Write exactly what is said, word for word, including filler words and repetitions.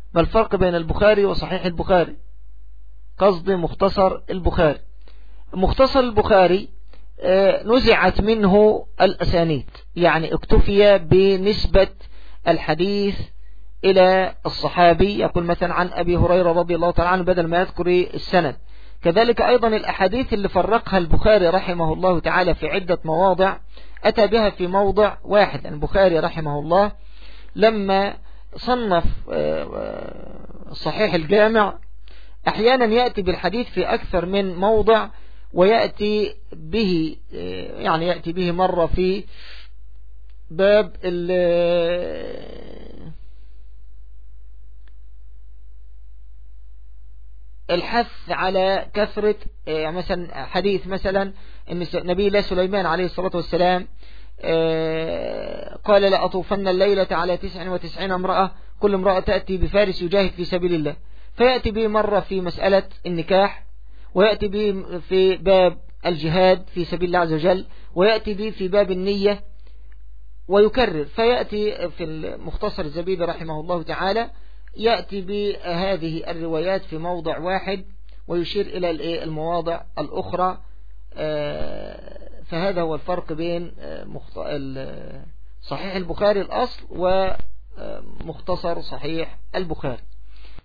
ما الفرق بين البخاري وصحيح البخاري؟ قصدي مختصر البخاري. مختصر البخاري نزعت منه الأسانيد، يعني اكتفي بنسبة الحديث إلى الصحابي، يقول مثلا عن أبي هريرة رضي الله تعالى عنه بدل ما يذكر السند. كذلك أيضا الأحاديث اللي فرقها البخاري رحمه الله تعالى في عدة مواضع أتى بها في موضع واحد. البخاري رحمه الله لما صنف صحيح الجامع أحيانا يأتي بالحديث في أكثر من موضع، ويأتي به يعني يأتي به مرة في باب الحث على كثرة، مثلا حديث مثلا ان نبي الله سليمان عليه الصلاة والسلام قال لأطوفن الليلة على تسع وتسعين امرأة كل امرأة تأتي بفارس يجاهد في سبيل الله، فيأتي به مرة في مسألة النكاح، ويأتي به في باب الجهاد في سبيل الله عز وجل، ويأتي به في باب النية، ويكرر. فيأتي في المختصر الزبيدي رحمه الله تعالى يأتي بهذه الروايات في موضع واحد ويشير إلى المواضع الأخرى. فهذا هو الفرق بين صحيح البخاري الأصل ومختصر صحيح البخاري.